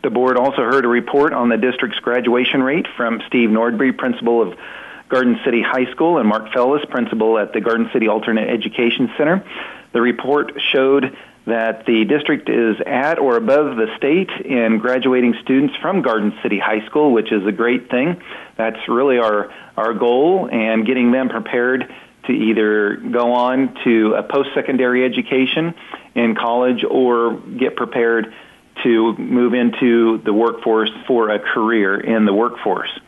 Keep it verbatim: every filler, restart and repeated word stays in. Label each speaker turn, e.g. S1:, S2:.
S1: The board also heard a report on the district's graduation rate from Steve Nordby, principal of Garden City High School, and Mark Fellis, principal at the Garden City Alternate Education Center. The report showed that the district is at or above the state in graduating students from Garden City High School, which is a great thing. That's really our, our goal, and getting them prepared to either go on to a post-secondary education in college or get prepared to move into the workforce for a career in the workforce.